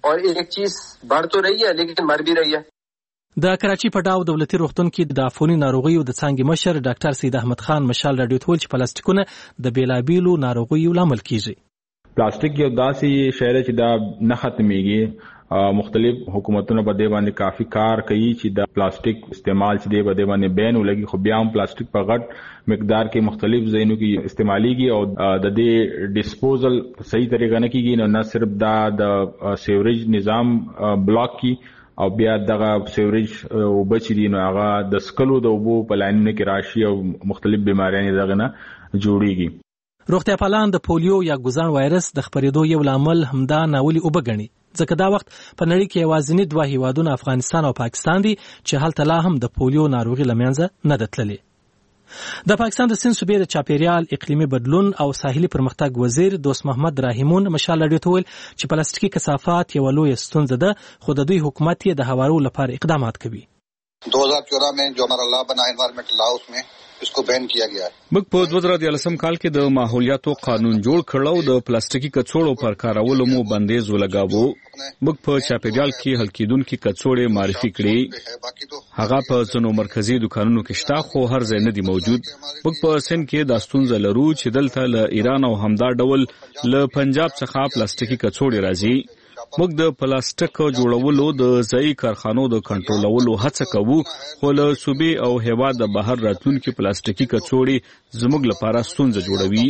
R: د کراچۍ په ډاو دولتي روغتون کې د عفوني ناروغیو د څانګې مشر ډاکټر سید احمد خان مشال راډیو ته ویل چې پلاستیکونه د بیلابیلو ناروغیو لامل کیږي.
Y: پلاستیک یو داسې شی دی چې دا نه ختمېږي. مختلف حکومتونو په دې باندې کافي کار کوي چې د پلاستیک استعمال چې دی په دې باندې بین ولګي خو بیا هم پلاستیک په غټ مقدار کې مختلف ځایونو کې استعمالېږي او د دې ډیسپوزل صحیح طریقه نه کیږي. نو نه صرف دا د سیوریج نظام بلاک کی او بیا دغه سیوریج اوبه چې دي نو هغه د سکلو د اوبو په لاینونو کې راشي او مختلف بیماریانې دغه نه جوړېږي.
R: روغتیا پالان د پولیو یا ګوزان وایرس د خپرېدو یو لامل همدا ناولي اوبه ګڼي ځکه دا وخت په نړۍ کې یوازینی دوه هیوادونه افغانستان او پاکستان دي چې هلته لا هم د پولیو ناروغي له منځه نه ده تللې. د پاکستان د سند صوبې د چاپیریال اقلیمي بدلون او ساحلي پرمختګ وزیر دوست محمد راهیمون مشال راډیو ته ویل چې پلاستیکي کثافات یو لویه ستونزه ده خو د دوی حکومت یې د هوارو لپاره اقدامات کوي.
E: दो हज़ार चौदह में जो हमारा लॉ बना एनवायरमेंटल लॉ उसमें इसको बैन किया गया है.
A: موږ په دوه زره دیارلسم کال کې د ماحولیاتو قانون جوړ کړو. د پلاستیکي کڅوړو پر کارولو مو بندیز ولګاوه. موږ په چاپیریال کې حل کېدونکي کڅوړې معرفي کړې. هغه په ځینو مرکزي دکانونو کې شته خو هر ځای نه دي موجود. موږ په سند کې د ستونزه لرو چې دلته له ایران او همدا ډول له پنجاب څخه پلاستیکي کڅوړې راځي. موږ د پلاستیک جوړولو د ځای کارخانو د کنټرولولو هڅه کوو خو له صوبې او هیواد د بهر راتلونکي پلاستیکي کڅوړې زموږ لپاره ستونزه جوړوي.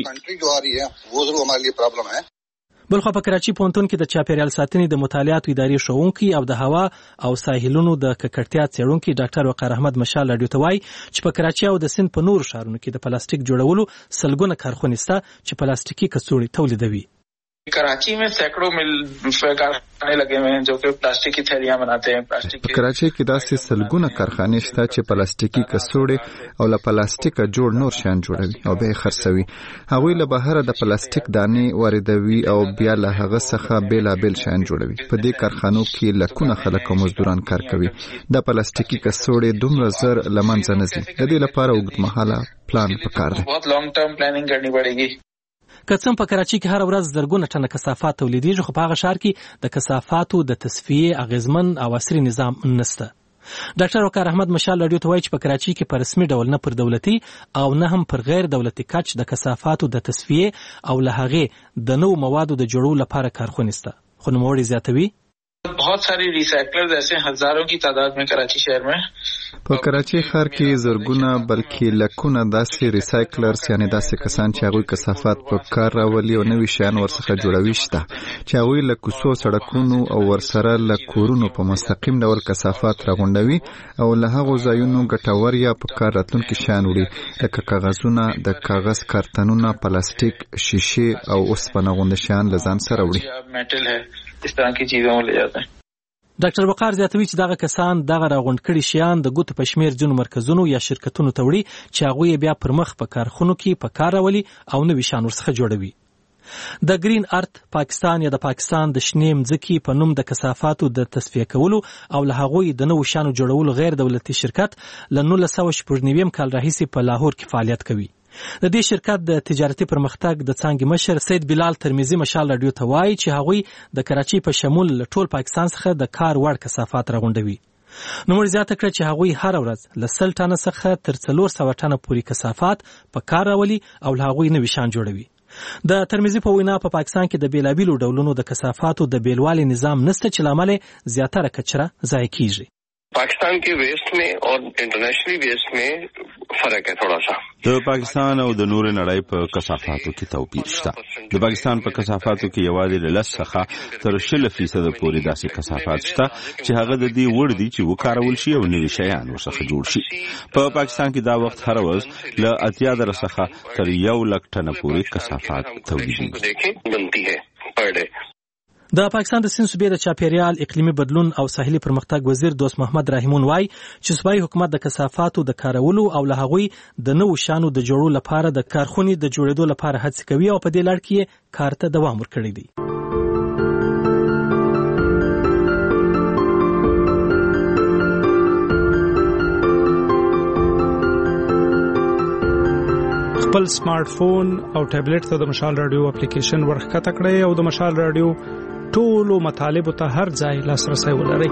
R: بلخوا په کراچۍ پوهنتون کې د چاپیریال ساتنې د مطالعاتو ادارې ښوونکي او د هوا او ساحلونو د ککړتیا څېړونکي ډاکټر وقار احمد مشال راډیو ته وایي چې په کراچۍ او د سند په نورو ښارونو کې د پلاستیک جوړولو سلګونه کارخونې شته چې پلاستیکي کڅوړې تولیدوي.
U: कराची में सैकड़ों मिल कारखाने लगे हुए हैं जो कि प्लास्टिक की थैलियां बनाते हैं. प्लास्टिक
V: په کراچۍ کې داسې سلګونه کارخانې شته چې پلاستیکي کڅوړې او له پلاستیکه جوړ نور شیان جوړوي او بیا یې خرڅوي. هغوی له بهره د پلاستیک دانې واردوي او بیا له هغه څخه بېلابېل شیان جوړوي. په دې کارخانو کې لکونه خلک او مزدوران کار کوي. د پلاستیکي کڅوړې دومره زر له منځه نه ځي. د دې لپاره اوږدمهاله پلان پکار دی.
U: बहुत लॉन्ग टर्म प्लानिंग करनी पड़ेगी.
R: که څه په کراچۍ کې هر ورځ زرګونه ټنه کثافات تولیدېږي خو په هغه ښار کې د کثافاتو د تصفیې اغیزمن او عصري نظام نشته. ډاکټر وقار احمد مشال راډیو ته وایي چې په کراچۍ کې په رسمي ډول نه پر دولتي او نه هم پر غیر دولتي کچ د کثافاتو د تصفیې او له هغې د نوو موادو د جوړولو لپاره کارخونې شته. خو نوموړي زیاتوي
U: बहुत सारी रिसाइकलर्स ऐसे हजारों की तादाद में कराची शहर में
V: په کراچي ښار کې زرګونه بلکې لکونه داسې ریسایکلرز یعنی داسې کسان چې هغوی کثافات په کار راولي او نوي شیان ورڅخه جوړوي شته چې هغوی له کوڅو سړکونو او ورسره له کورونو په مستقیم ډول کثافات راغونډوي او له هغو ځایونو ګټور یا په کار راتلونکي شیان وړي لکه کاغذونه د کاغذ کارتنونه پلاستیک شیشې او اوسپنه غوندې شیان له ځان سره وړي
U: मेटल है इस तरह की चीजों को ले जाते हैं।
R: ډاکټر وقار زیاتوي چې دغه کسان دغه راغونډ کړي شیان د ګوتو په شمیر ځینو مرکزونو یا شرکتونو ته وړي چې هغوی بیا پر مخ په کارخونو کې په کار راولي او نوي شیان ورڅخه جوړوي. د گرین ارت پاکستان یا د پاکستان د شنې مځکې په نوم د کثافاتو د تصفیه کولو او له هغوی د نوو شیانو جوړولو غیر دولتي شرکت له نولس سوه شپږ نوي کال راهیسې په لاهور کې فعالیت کوي. د دې شرکت د تجارتي پرمختګ د څانګې مشر سید بلال ترمذی مشال رادیو ته وایي چې هغوی د کراچي په شمول ټول پاکستان څخه د کار وړ کثافات راغونډوي. نو موږ زیاته کړه چې هغوی هر ورځ له سل ټنه څخه تر څلور سوه ټنه پورې کثافات په کار راولي او له هغوی نوي شیان جوړوي. د ترمذی په وینا په پاکستان کې د بیلابیلو ډولونو د کثافاتو د بیلوالي نظام نشته چې لامل زیاتره کچره ضایع کیږي.
D: पाकिस्तान के वेस्ट में और इंटरनेशनली वेस्ट में فرق है थोड़ा सा.
F: د پاکستان او د نور نړۍ په کثافاتو کې توپیر شته. د پاکستان په کثافاتو کې یوازې له لس څخه تر شل فیصد پورې داسې کثافات شته چې هغه د دې وړ دي چې وکارول شي او نوي شیان ورڅخه جوړ شي. په پاکستان کې دا وخت هر ورځ له اتیا زره څخه تر یو لک ټنه پورې کثافات تولیدېږي.
R: د پاکستان د سیند صوبې د چاپیریال اقلیمي بدلون او ساحلي پرمختګ وزیر دوست محمد رحیمون وای چې صوبایي حکومت د کثافاتو د کارولو او له هغوی د نوو شیانو د جوړولو لپاره د کارخونې د جوړېدو لپاره هڅې کوي او په دې لړ کې کار ته دوام ورکړی دی.
G: خپل سمارټ فون او ټابلیټ ته د مشال رادیو اپلیکیشن ورښکته کړئ او د مشال رادیو ټولو مطالبو ته هر ځای لاسرسی ولرئ.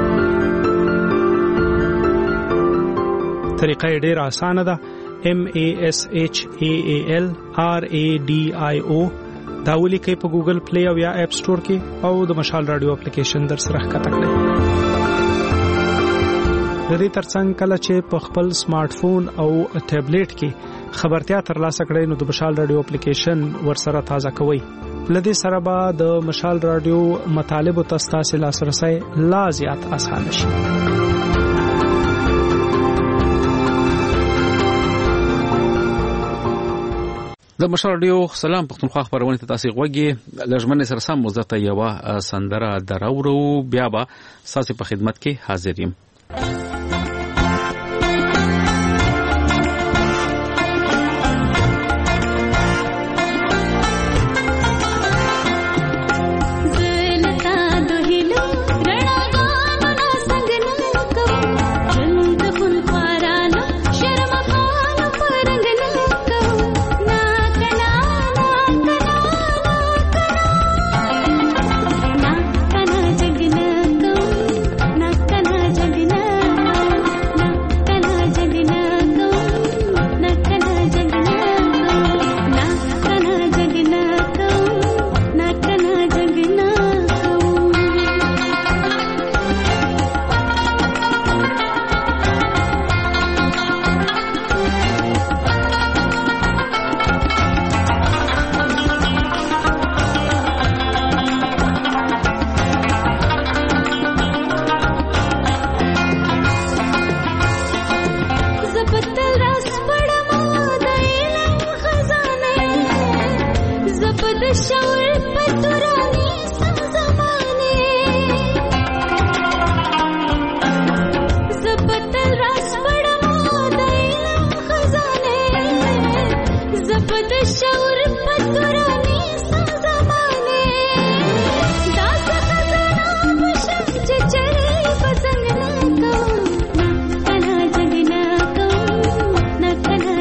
G: طریقه یې ډېره اسانه ده. M A S H A A L R A D I O دا ولیکئ په ګوګل پلی او یا اپ سټور کې او د مشال رادیو اپلیکیشن در سره ښکته کړئ. د دې ترڅنګ کله چې په خپل سمارټ فون او ټابلیټ کې خبرتیا ترلاسه کړئ نو د مشال رادیو اپلیکیشن ورسره تازه کوئ. لدې سره به د مشال رادیو مطالبو ته ستاسو لاسرسی لا زیات اسانه شي.
A: د مشال رادیو سلام پښتونخوا خبرونه ته تاسو غوږی لږمن سره سم مزته یو سندره دراورو بیا به تاسو په خدمت کې حاضر یم.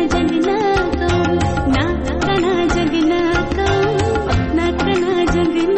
H: जगना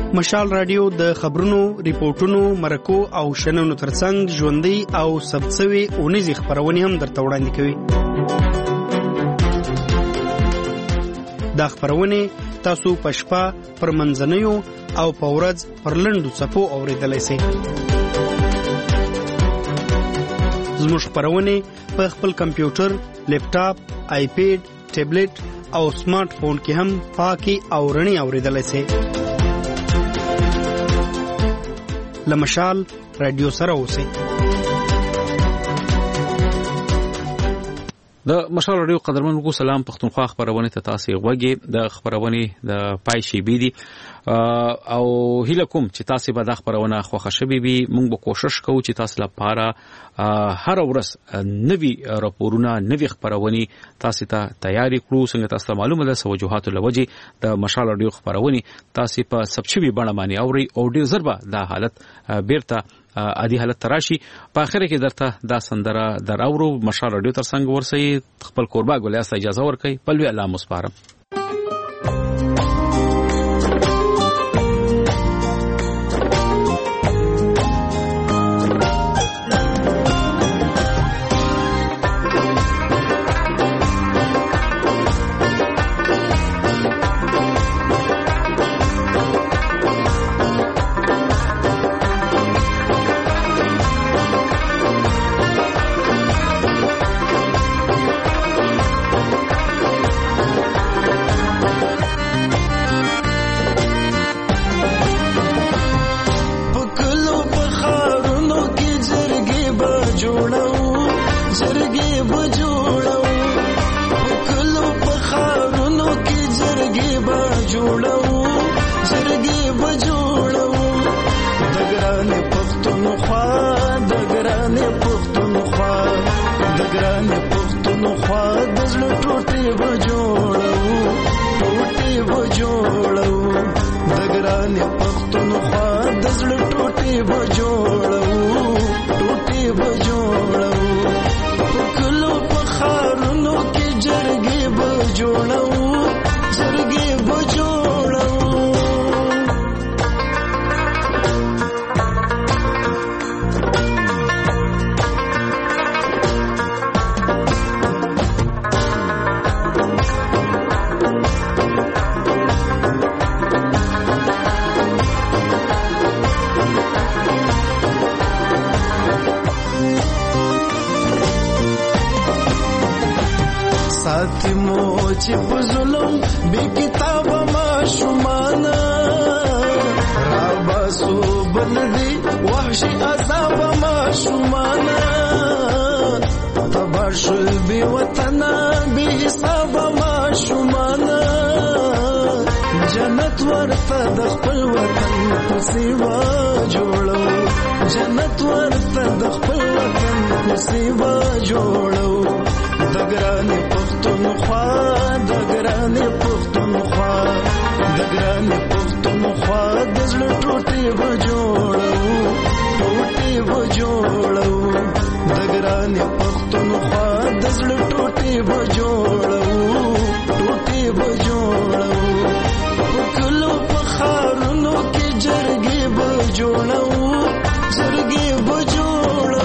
C: مشال رادیو د خبرونو، ریپورتونو، مرکو او شننو ترڅنګ ژوندۍ او ثبتسوي اونیزې خبرونه هم درته وړاندې کوي. دا خبرونه تاسو په شپه، پر منځنیو او په ورځ پر لنډو څپو اورېدلای شئ. زموږ خبرونه په خپل کمپیوټر، لیپټاپ، آیپیډ، ټابلیټ او سمارټ فون کې هم پاکي او رڼي اورېدلای شئ. لمشال رادیو سره اوسئ.
A: د مشال رادیو قدرمن وګو سلام پښتونخوا خبرونه ته تاسو غوږی د خبرونه د پای شي بي دي او هیله کوم چې تاسو به د خبرونه خوښ شوي وي. موږ به کوشش کوو چې تاسو لپاره هر ورځ نوي راپورونه، نوي خبرونه تاسو ته تیاری کړو. څنګه تاسو معلومه ده سوجوهات لوجي د مشال رادیو خبرونه تاسو په سبچوي باندې باندې اوري او ډیر ضربه د حالت بیرته عادي حالت تراشي. په اخر کې درته دا سندره دراورو مشال رادیو تر څنګ ورسي. خپل قربا ګولیا سه اجازه ورکړي. پلوي الله مسپارم.
J: چې په ظلم بې کتابه ماشومانه راباسو بلدي وحشي عذابه ماشومانه تباشل بې وطنه بې حسابه ماشومانه جنت ورته د خپل وطن په سیوا جوړو جنت ورته د خپل وطن په سیوا جوړو دګرانې پښتونخوا دګرانې پښتونخوا دګرانې پښتونخوا د زړه ټوټې به جوړو ټوټې به جوړو دګرانې پښتونخوا د زړه ټوټې به جوړو ټوټې به جوړو په کلو په ښارونو کې جرګې به جوړو جرګې به جوړو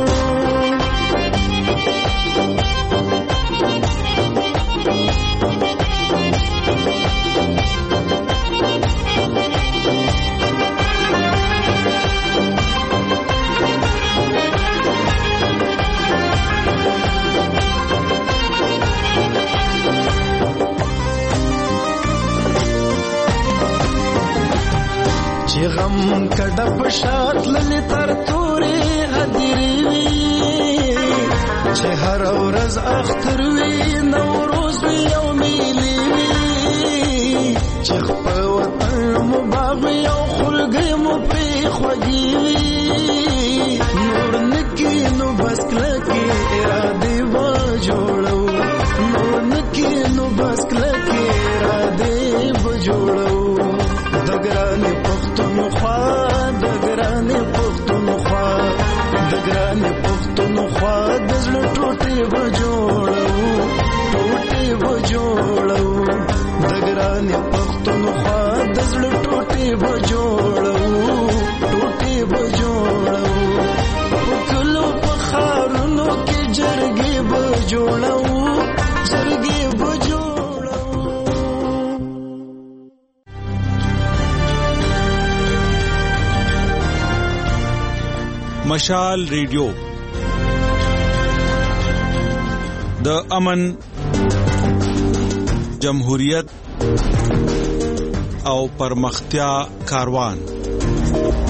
J: چې غم کډه په شات للی تر تورې هدیرې وي چې هر ورځ اختر وي نوروز وي او میلې وي چې خپل وطن مو باغ وي او خلګۍ مو پرې خوږې وي نور نکي نو بس کلکې ارادې به جوړو نور نکي نو بس کلکې ارادې به جوړو دګرانې پښتونخوا دګرانې پښتونخوا دګرانې پښتونخوا د زړه ټوټې به جوړو ټوټې به جوړو دګرانې پښتونخوا د زړه ټوټې به جوړو جوړو ټوټې به جوړو په کلو په خارونو کې جرګې به جوړو جرګې به جوړو.
H: مشال ریډیو د امن، جمهوریت او پرمختیا کاروان.